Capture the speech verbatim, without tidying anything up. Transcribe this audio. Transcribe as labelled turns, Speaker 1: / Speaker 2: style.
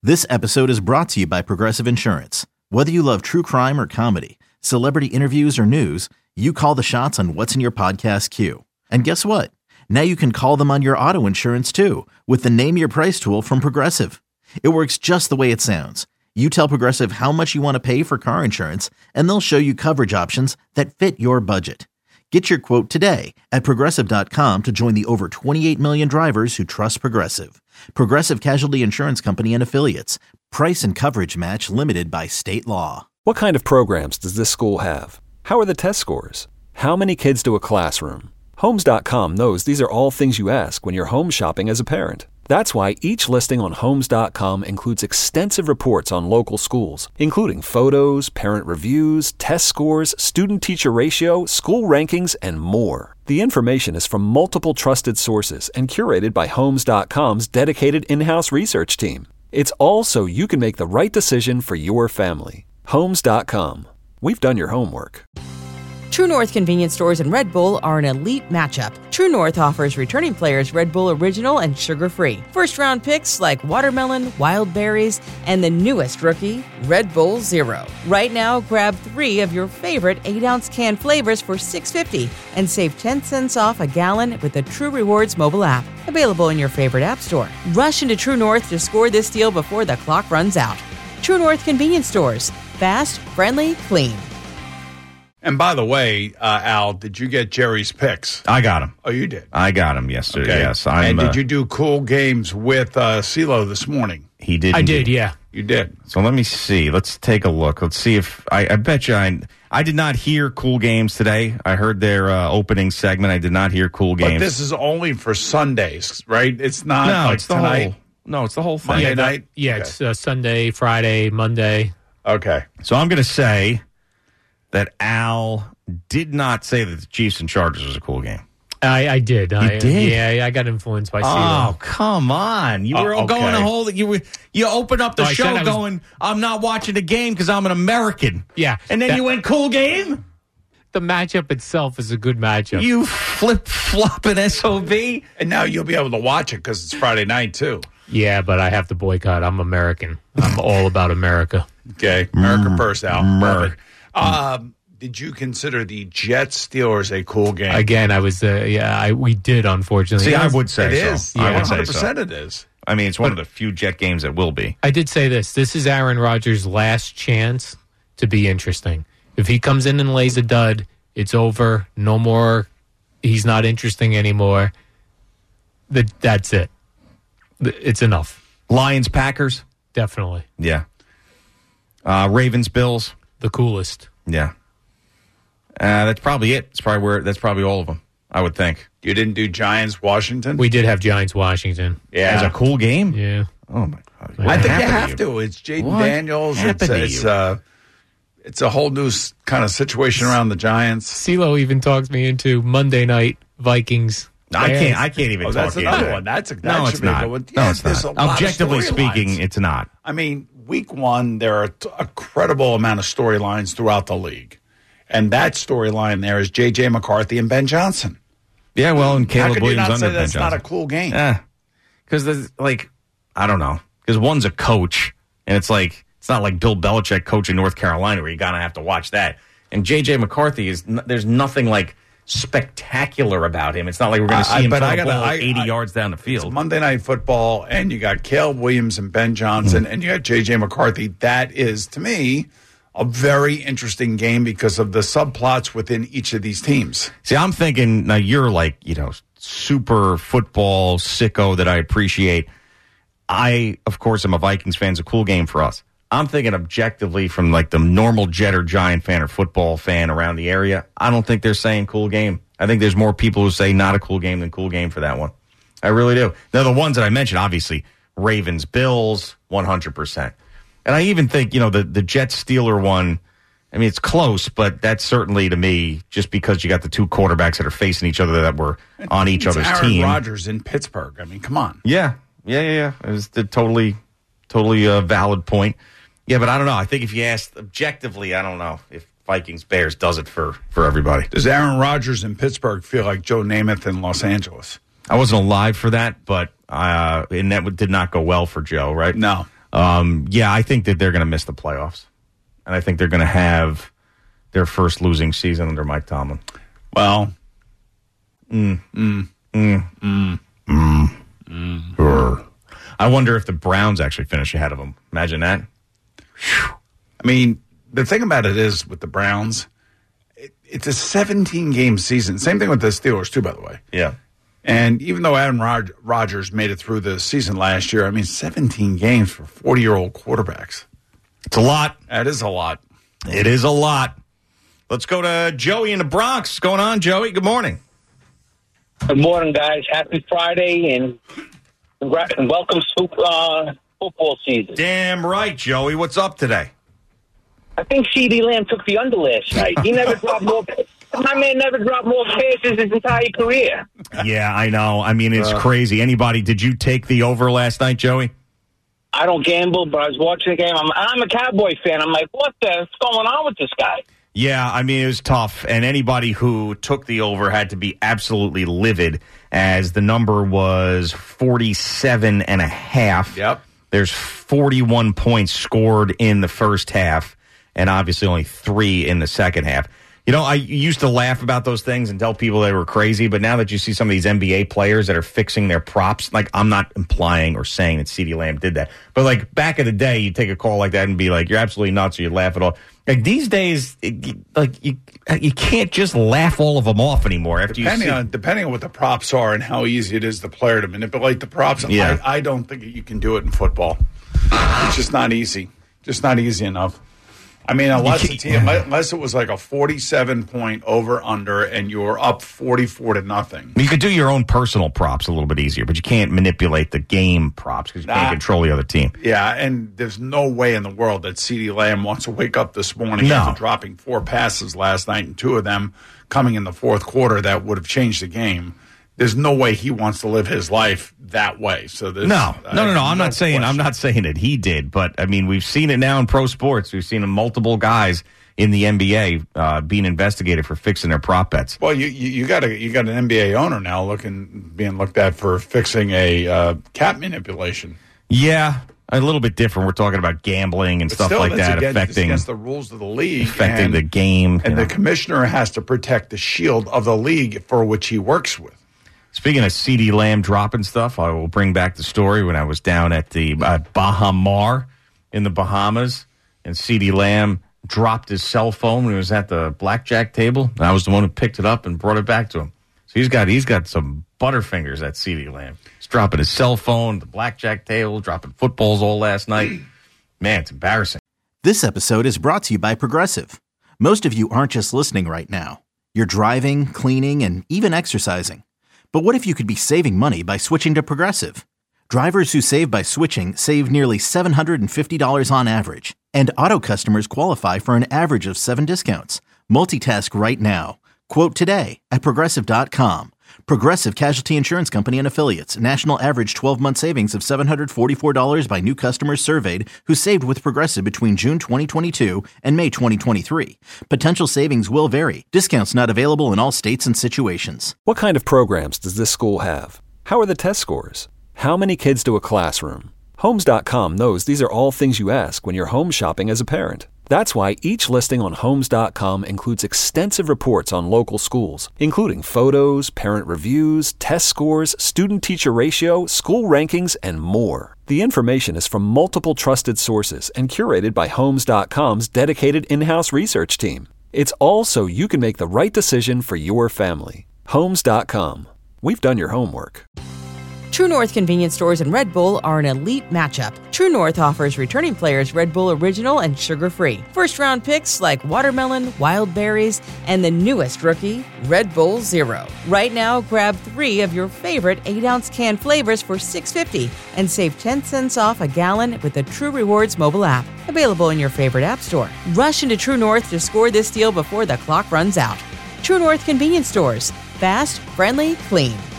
Speaker 1: This episode is brought to you by Progressive Insurance. Whether you love true crime or comedy, celebrity interviews or news, you call the shots on what's in your podcast queue. And guess what? Now you can call them on your auto insurance too with the Name Your Price tool from Progressive. It works just the way it sounds. You tell Progressive how much you want to pay for car insurance, and they'll show you coverage options that fit your budget. Get your quote today at Progressive dot com to join the over twenty-eight million drivers who trust Progressive. Progressive Casualty Insurance Company and Affiliates. Price and coverage match limited by state law.
Speaker 2: What kind of programs does this school have? How are the test scores? How many kids to a classroom? Homes dot com knows these are all things you ask when you're home shopping as a parent. That's why each listing on Homes dot com includes extensive reports on local schools, including photos, parent reviews, test scores, student-teacher ratio, school rankings, and more. The information is from multiple trusted sources and curated by Homes dot com's dedicated in-house research team. It's all so you can make the right decision for your family. Homes dot com. We've done your homework.
Speaker 3: True North convenience stores and Red Bull are an elite matchup. True North offers returning players Red Bull Original and sugar-free. First-round picks like watermelon, wild berries, and the newest rookie, Red Bull Zero. Right now, grab three of your favorite eight-ounce can flavors for six dollars and fifty cents and save ten cents off a gallon with the True Rewards mobile app. Available in your favorite app store. Rush into True North to score this deal before the clock runs out. True North convenience stores. Fast, friendly, clean.
Speaker 4: And by the way, uh, Al, did you get Jerry's picks?
Speaker 5: I got him.
Speaker 4: Oh, you did?
Speaker 5: I got him yesterday,
Speaker 4: okay.
Speaker 5: yes. I'm,
Speaker 4: and did
Speaker 5: uh,
Speaker 4: you do cool games with uh, CeeLo this morning?
Speaker 5: He did.
Speaker 6: I
Speaker 5: indeed.
Speaker 6: did, yeah.
Speaker 4: You did.
Speaker 5: So let me see. Let's take a look. Let's see if I, I bet you I, I did not hear Cool Games today. I heard their uh, opening segment. I did not hear Cool Games.
Speaker 4: But this is only for Sundays, right? It's not
Speaker 5: no,
Speaker 4: like
Speaker 5: it's the
Speaker 4: tonight.
Speaker 5: whole. No, it's the whole thing.
Speaker 4: Monday
Speaker 6: yeah,
Speaker 4: night?
Speaker 6: Yeah,
Speaker 4: Okay.
Speaker 6: it's uh, Sunday, Friday, Monday.
Speaker 4: Okay.
Speaker 5: So I'm going to say that Al did not say that the Chiefs and Chargers was a cool game.
Speaker 6: I, I did.
Speaker 5: You
Speaker 6: I,
Speaker 5: did?
Speaker 6: Yeah, I got influenced by
Speaker 5: Oh,
Speaker 6: CeeLo.
Speaker 5: come on. You
Speaker 4: Uh,
Speaker 5: were
Speaker 4: okay.
Speaker 5: going a whole you were you opened up the
Speaker 6: No, I said I
Speaker 5: show
Speaker 6: was-
Speaker 5: going, I'm not watching the game because I'm an American.
Speaker 6: Yeah.
Speaker 5: And then
Speaker 6: that-
Speaker 5: you went cool game?
Speaker 6: The matchup itself is a good matchup.
Speaker 5: You flip flopping S O B?
Speaker 4: And now you'll be able to watch it because it's Friday night, too.
Speaker 6: Yeah, but I have to boycott. I'm American. I'm all about America.
Speaker 4: Okay. America
Speaker 5: Mm.
Speaker 4: first, Al. Love it. Um, did you consider the Jets Steelers a cool game?
Speaker 6: Again, I was, uh, yeah, I, we did, unfortunately.
Speaker 5: See, I would say
Speaker 4: It
Speaker 5: so.
Speaker 4: is.
Speaker 5: I
Speaker 4: Yeah,
Speaker 5: would say
Speaker 4: one hundred percent
Speaker 5: so.
Speaker 4: it is.
Speaker 5: I mean, it's one of the few Jet games that will be.
Speaker 6: I did say this. This is Aaron Rodgers' last chance to be interesting. If he comes in and lays a dud, it's over. No more. He's not interesting anymore. That That's it. It's enough.
Speaker 5: Lions, Packers?
Speaker 6: Definitely.
Speaker 5: Yeah. Uh, Ravens, Bills?
Speaker 6: The coolest.
Speaker 5: Yeah. Uh, that's probably it. It's probably where. That's probably all of them, I would think.
Speaker 4: You didn't do Giants, Washington?
Speaker 6: We did have Giants Washington.
Speaker 4: yeah.
Speaker 5: As a cool game?
Speaker 6: Yeah.
Speaker 5: Oh, my God.
Speaker 6: I
Speaker 5: What
Speaker 4: I think you
Speaker 5: happened
Speaker 4: have
Speaker 5: you?
Speaker 4: to. It's Jaden
Speaker 5: What
Speaker 4: Daniels. It's,
Speaker 5: happened to
Speaker 4: it's,
Speaker 5: you?
Speaker 4: uh, it's a whole new s- kind of situation around the Giants.
Speaker 6: CeeLo even talks me into Monday night Vikings.
Speaker 5: I
Speaker 6: Bears.
Speaker 5: can't. I can't even
Speaker 4: Oh,
Speaker 5: talk
Speaker 4: that's
Speaker 5: into
Speaker 4: another
Speaker 5: that.
Speaker 4: one. That's a, that
Speaker 5: no,
Speaker 4: should
Speaker 5: it's
Speaker 4: be a
Speaker 5: not.
Speaker 4: good one.
Speaker 5: No,
Speaker 4: Yeah,
Speaker 5: it's
Speaker 4: there's
Speaker 5: not.
Speaker 4: a lot of
Speaker 5: Objectively
Speaker 4: storylines.
Speaker 5: speaking, it's not.
Speaker 4: I mean, week one, there are t- a credible amount of storylines throughout the league. And that storyline there is J J. McCarthy and Ben Johnson.
Speaker 5: Yeah, well, and
Speaker 4: How
Speaker 5: Caleb
Speaker 4: could you
Speaker 5: Williams
Speaker 4: not
Speaker 5: under
Speaker 4: say
Speaker 5: Ben
Speaker 4: that's not a
Speaker 5: Johnson.
Speaker 4: cool game?
Speaker 5: Yeah, because there's like, I don't know, because one's a coach, and it's like it's not like Bill Belichick coaching North Carolina where you gotta have to watch that. And J J. McCarthy is n- there's nothing like spectacular about him. It's not like we're going to see
Speaker 4: I-
Speaker 5: him
Speaker 4: but
Speaker 5: throw
Speaker 4: I
Speaker 5: the
Speaker 4: gotta-
Speaker 5: ball
Speaker 4: I-
Speaker 5: eighty
Speaker 4: I-
Speaker 5: yards down the
Speaker 4: It's
Speaker 5: field.
Speaker 4: Monday Night Football, and you got Caleb Williams and Ben Johnson,
Speaker 5: Mm.
Speaker 4: and you got J J. McCarthy. That is, to me, a very interesting game because of the subplots within each of these teams.
Speaker 5: See, I'm thinking now you're like, you know, super football sicko that I appreciate. I, of course, am a Vikings fan. It's a cool game for us. I'm thinking objectively from like the normal Jet or Giant fan or football fan around the area. I don't think they're saying cool game. I think there's more people who say not a cool game than cool game for that one. I really do. Now, the ones that I mentioned, obviously, Ravens, Bills, one hundred percent. And I even think, you know, the, the Jets-Steeler one, I mean, it's close, but that's certainly, to me, just because you got the two quarterbacks that are facing each other that were on each
Speaker 4: It's
Speaker 5: other's
Speaker 4: Aaron
Speaker 5: team.
Speaker 4: Rodgers in Pittsburgh. I mean, come on.
Speaker 5: Yeah, yeah, yeah, yeah. It was a totally, totally uh, valid point. Yeah, but I don't know. I think if you asked objectively, I don't know if Vikings-Bears does it for, for everybody.
Speaker 4: Does Aaron Rodgers in Pittsburgh feel like Joe Namath in Los Angeles?
Speaker 5: I wasn't alive for that, but uh, and that did not go well for Joe, right?
Speaker 4: No.
Speaker 5: Um, yeah, I think that they're going to miss the playoffs. And I think they're going to have their first losing season under Mike Tomlin.
Speaker 4: Well,
Speaker 5: mm, mm, mm, mm, mm, mm. I wonder if the Browns actually finish ahead of them. Imagine that.
Speaker 4: Whew. I mean, the thing about it is with the Browns, it, it's a seventeen-game season. Same thing with the Steelers, too, by the way.
Speaker 5: Yeah.
Speaker 4: And even though Aaron Rod- Rodgers made it through the season last year, I mean, seventeen games for forty-year-old quarterbacks.
Speaker 5: It's a lot.
Speaker 4: That is a lot.
Speaker 5: It is a lot. Let's go to Joey in the Bronx. What's going on, Joey? Good morning.
Speaker 7: Good morning, guys. Happy Friday, and, and welcome to uh, football season.
Speaker 5: Damn right, Joey. What's up today?
Speaker 7: I think CeeDee Lamb took the under last night. He never dropped more. My man never dropped more passes his entire career.
Speaker 5: Yeah, I know. I mean, it's uh, crazy. Anybody? Did you take the over last night, Joey?
Speaker 7: I don't gamble, but I was watching the game. I'm, I'm a Cowboy fan. I'm like, what the what's going on with this guy?
Speaker 5: Yeah, I mean, it was tough. And anybody who took the over had to be absolutely livid, as the number was forty-seven and a half.
Speaker 4: Yep.
Speaker 5: There's forty-one points scored in the first half, and obviously only three in the second half. You know, I used to laugh about those things and tell people they were crazy, but now that you see some of these N B A players that are fixing their props, like, I'm not implying or saying that CeeDee Lamb did that, but like back in the day, you'd take a call like that and be like, you're absolutely nuts, or you'd laugh it off. Like these days, it, like you, you can't just laugh all of them off anymore. After
Speaker 4: depending
Speaker 5: you see-
Speaker 4: on depending on what the props are and how easy it is the player to manipulate the props,
Speaker 5: yeah.
Speaker 4: I, I don't think you can do it in football. It's just not easy. Just not easy enough. I mean, unless it's, unless it was like a forty-seven point over under and you were up forty-four to nothing.
Speaker 5: You could do your own personal props a little bit easier, but you can't manipulate the game props because you can't nah. control the other team.
Speaker 4: Yeah, and there's no way in the world that CeeDee Lamb wants to wake up this morning
Speaker 5: no.
Speaker 4: after dropping four passes last night and two of them coming in the fourth quarter that would have changed the game. There's no way he wants to live his life that way. So there's,
Speaker 5: no, no, no, no. I'm
Speaker 4: no
Speaker 5: not saying
Speaker 4: question.
Speaker 5: I'm not saying that he did, but I mean we've seen it now in pro sports. We've seen multiple guys in the N B A uh, being investigated for fixing their prop bets.
Speaker 4: Well, you you, you got a you got an N B A owner now looking being looked at for fixing a uh, cap manipulation.
Speaker 5: Yeah, a little bit different. We're talking about gambling and
Speaker 4: but
Speaker 5: stuff
Speaker 4: still,
Speaker 5: like that
Speaker 4: against,
Speaker 5: affecting
Speaker 4: against the rules of the league,
Speaker 5: affecting
Speaker 4: and,
Speaker 5: the game,
Speaker 4: and the
Speaker 5: know.
Speaker 4: commissioner has to protect the shield of the league for which he works with.
Speaker 5: Speaking of CeeDee Lamb dropping stuff, I will bring back the story when I was down at the uh, Bahamar in the Bahamas, and CeeDee Lamb dropped his cell phone when he was at the blackjack table. I was the one who picked it up and brought it back to him. So he's got he's got some butterfingers at CeeDee Lamb. He's dropping his cell phone, the blackjack table, dropping footballs all last night. Man, it's embarrassing.
Speaker 1: This episode is brought to you by Progressive. Most of you aren't just listening right now. You're driving, cleaning, and even exercising. But what if you could be saving money by switching to Progressive? Drivers who save by switching save nearly seven hundred fifty dollars on average, and auto customers qualify for an average of seven discounts. Multitask right now. Quote today at Progressive dot com. Progressive Casualty Insurance Company and Affiliates. National average twelve-month savings of seven hundred forty-four dollars by new customers surveyed who saved with Progressive between June twenty twenty-two and May twenty twenty-three. Potential savings will vary. Discounts not available in all states and situations.
Speaker 2: What kind of programs does this school have? How are the test scores? How many kids to a classroom? Homes dot com knows these are all things you ask when you're home shopping as a parent. That's why each listing on Homes dot com includes extensive reports on local schools, including photos, parent reviews, test scores, student-teacher ratio, school rankings, and more. The information is from multiple trusted sources and curated by Homes dot com's dedicated in-house research team. It's all so you can make the right decision for your family. Homes dot com. We've done your homework.
Speaker 3: True North convenience stores and Red Bull are an elite matchup. True North offers returning players Red Bull Original and sugar-free. First-round picks like watermelon, wild berries, and the newest rookie, Red Bull Zero. Right now, grab three of your favorite eight-ounce can flavors for six dollars and fifty cents and save ten cents off a gallon with the True Rewards mobile app. Available in your favorite app store. Rush into True North to score this deal before the clock runs out. True North convenience stores. Fast, friendly, clean.